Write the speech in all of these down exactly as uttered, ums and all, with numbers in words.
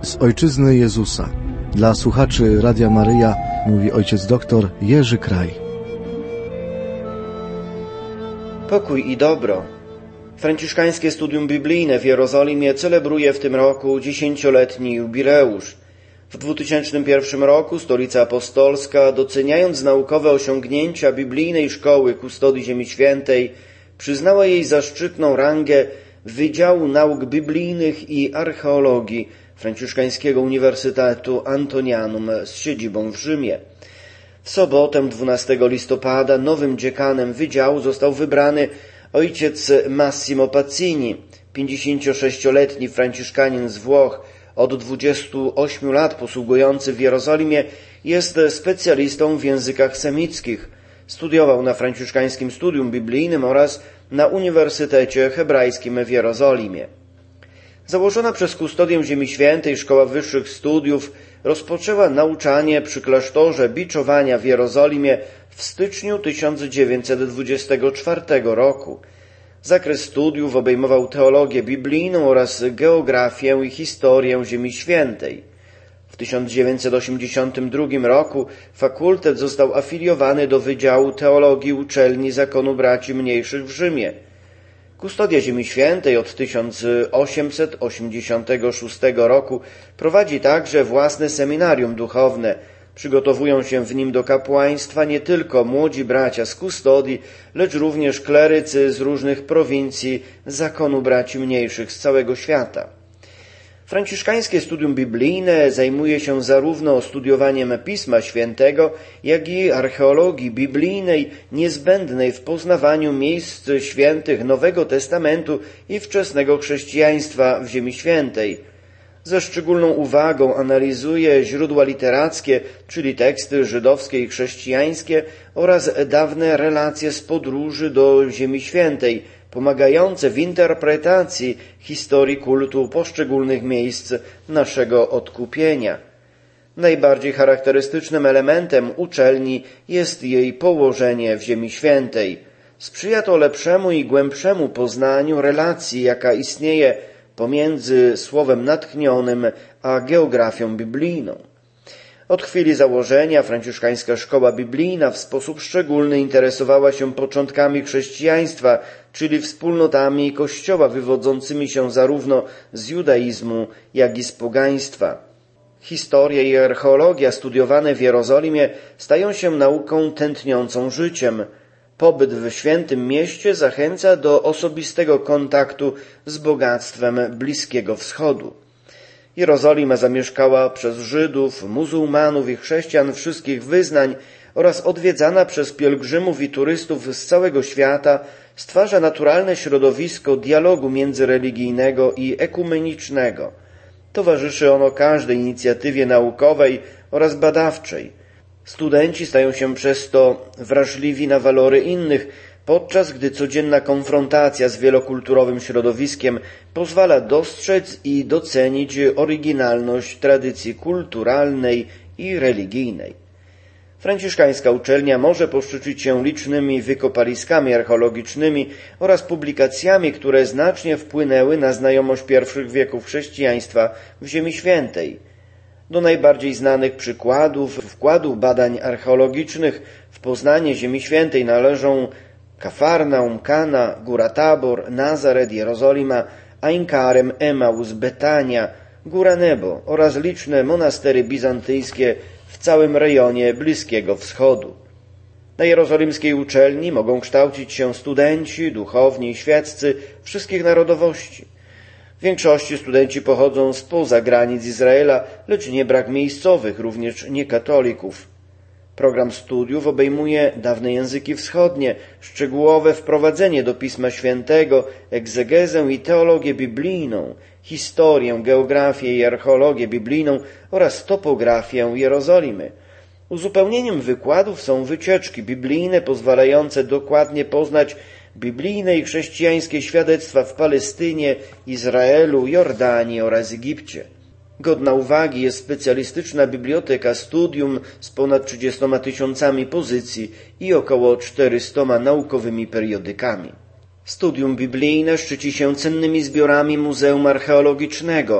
z ojczyzny Jezusa. Dla słuchaczy Radia Maryja mówi ojciec doktor Jerzy Kraj. Pokój i dobro. Franciszkańskie Studium Biblijne w Jerozolimie celebruje w tym roku dziesięcioletni jubileusz. W dwa tysiące pierwszym roku Stolica Apostolska, doceniając naukowe osiągnięcia biblijnej szkoły Kustodii Ziemi Świętej, przyznała jej zaszczytną rangę Wydziału Nauk Biblijnych i Archeologii Franciszkańskiego Uniwersytetu Antonianum z siedzibą w Rzymie. W sobotę dwunastego listopada nowym dziekanem wydziału został wybrany ojciec Massimo Pazzini, pięćdziesięciosześcioletni franciszkanin z Włoch, od dwudziestu ośmiu lat posługujący w Jerozolimie, jest specjalistą w językach semickich. Studiował na franciszkańskim studium biblijnym oraz na Uniwersytecie Hebrajskim w Jerozolimie. Założona przez Kustodię Ziemi Świętej Szkoła Wyższych Studiów rozpoczęła nauczanie przy klasztorze biczowania w Jerozolimie w styczniu tysiąc dziewięćset dwudziestego czwartego roku. Zakres studiów obejmował teologię biblijną oraz geografię i historię Ziemi Świętej. W tysiąc dziewięćset osiemdziesiątym drugim roku fakultet został afiliowany do Wydziału Teologii Uczelni Zakonu Braci Mniejszych w Rzymie. Kustodia Ziemi Świętej od tysiąc osiemset osiemdziesiątego szóstego roku prowadzi także własne seminarium duchowne. Przygotowują się w nim do kapłaństwa nie tylko młodzi bracia z kustodii, lecz również klerycy z różnych prowincji Zakonu Braci Mniejszych z całego świata. Franciszkańskie studium biblijne zajmuje się zarówno studiowaniem Pisma Świętego, jak i archeologii biblijnej niezbędnej w poznawaniu miejsc świętych Nowego Testamentu i wczesnego chrześcijaństwa w Ziemi Świętej. Ze szczególną uwagą analizuje źródła literackie, czyli teksty żydowskie i chrześcijańskie oraz dawne relacje z podróży do Ziemi Świętej, pomagające w interpretacji historii kultu poszczególnych miejsc naszego odkupienia. Najbardziej charakterystycznym elementem uczelni jest jej położenie w Ziemi Świętej. Sprzyja to lepszemu i głębszemu poznaniu relacji, jaka istnieje pomiędzy słowem natchnionym a geografią biblijną. Od chwili założenia franciszkańska szkoła biblijna w sposób szczególny interesowała się początkami chrześcijaństwa, czyli wspólnotami Kościoła wywodzącymi się zarówno z judaizmu, jak i z pogaństwa. Historia i archeologia studiowane w Jerozolimie stają się nauką tętniącą życiem. Pobyt w świętym mieście zachęca do osobistego kontaktu z bogactwem Bliskiego Wschodu. Jerozolima zamieszkała przez Żydów, muzułmanów i chrześcijan wszystkich wyznań oraz odwiedzana przez pielgrzymów i turystów z całego świata stwarza naturalne środowisko dialogu międzyreligijnego i ekumenicznego. Towarzyszy ono każdej inicjatywie naukowej oraz badawczej. Studenci stają się przez to wrażliwi na walory innych, podczas gdy codzienna konfrontacja z wielokulturowym środowiskiem pozwala dostrzec i docenić oryginalność tradycji kulturalnej i religijnej. Franciszkańska uczelnia może poszczycić się licznymi wykopaliskami archeologicznymi oraz publikacjami, które znacznie wpłynęły na znajomość pierwszych wieków chrześcijaństwa w Ziemi Świętej. Do najbardziej znanych przykładów wkładu badań archeologicznych w poznanie Ziemi Świętej należą Kafarnaum, Kana, Góra Tabor, Nazaret, Jerozolima, Ain Karem, Emaus, Betania, Góra Nebo oraz liczne monastery bizantyjskie w całym rejonie Bliskiego Wschodu. Na jerozolimskiej uczelni mogą kształcić się studenci, duchowni i świeccy wszystkich narodowości. W większości studenci pochodzą spoza granic Izraela, lecz nie brak miejscowych, również niekatolików. Program studiów obejmuje dawne języki wschodnie, szczegółowe wprowadzenie do Pisma Świętego, egzegezę i teologię biblijną, historię, geografię i archeologię biblijną oraz topografię Jerozolimy. Uzupełnieniem wykładów są wycieczki biblijne pozwalające dokładnie poznać biblijne i chrześcijańskie świadectwa w Palestynie, Izraelu, Jordanii oraz Egipcie. Godna uwagi jest specjalistyczna biblioteka studium z ponad trzydziestoma tysiącami pozycji i około czterystoma naukowymi periodykami. Studium biblijne szczyci się cennymi zbiorami Muzeum Archeologicznego.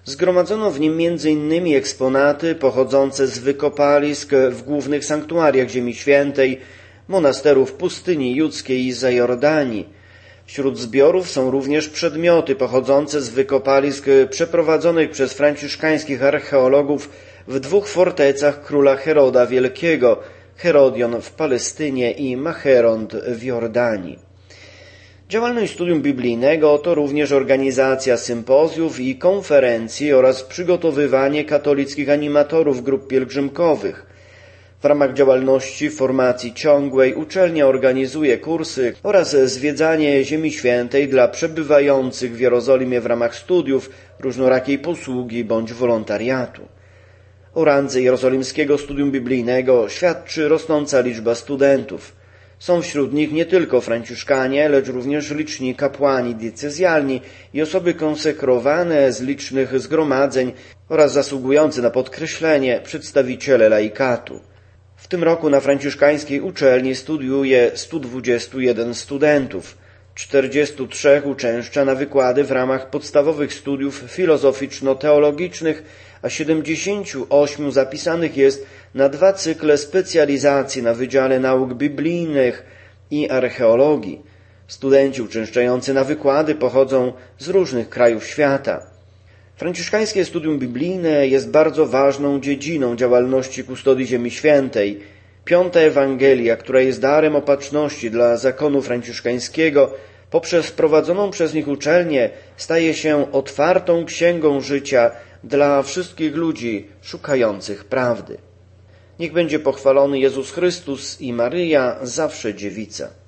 Zgromadzono w nim między innymi eksponaty pochodzące z wykopalisk w głównych sanktuariach Ziemi Świętej, monasterów pustyni judzkiej i za Jordanii. Wśród zbiorów są również przedmioty pochodzące z wykopalisk przeprowadzonych przez franciszkańskich archeologów w dwóch fortecach króla Heroda Wielkiego, Herodion w Palestynie i Macheront w Jordanii. Działalność studium biblijnego to również organizacja sympozjów i konferencji oraz przygotowywanie katolickich animatorów grup pielgrzymkowych. W ramach działalności formacji ciągłej uczelnia organizuje kursy oraz zwiedzanie Ziemi Świętej dla przebywających w Jerozolimie w ramach studiów, różnorakiej posługi bądź wolontariatu. O randze jerozolimskiego studium biblijnego świadczy rosnąca liczba studentów. Są wśród nich nie tylko franciszkanie, lecz również liczni kapłani diecezjalni i osoby konsekrowane z licznych zgromadzeń oraz zasługujący na podkreślenie przedstawiciele laikatu. W tym roku na franciszkańskiej uczelni studiuje stu dwudziestu jeden studentów. czterdziestu trzech uczęszcza na wykłady w ramach podstawowych studiów filozoficzno-teologicznych, a siedemdziesięciu ośmiu zapisanych jest na dwa cykle specjalizacji na Wydziale Nauk Biblijnych i Archeologii. Studenci uczęszczający na wykłady pochodzą z różnych krajów świata. Franciszkańskie studium biblijne jest bardzo ważną dziedziną działalności Kustodii Ziemi Świętej. Piąta Ewangelia, która jest darem opatrzności dla zakonu franciszkańskiego, poprzez prowadzoną przez nich uczelnię staje się otwartą księgą życia dla wszystkich ludzi szukających prawdy. Niech będzie pochwalony Jezus Chrystus i Maryja, zawsze dziewica.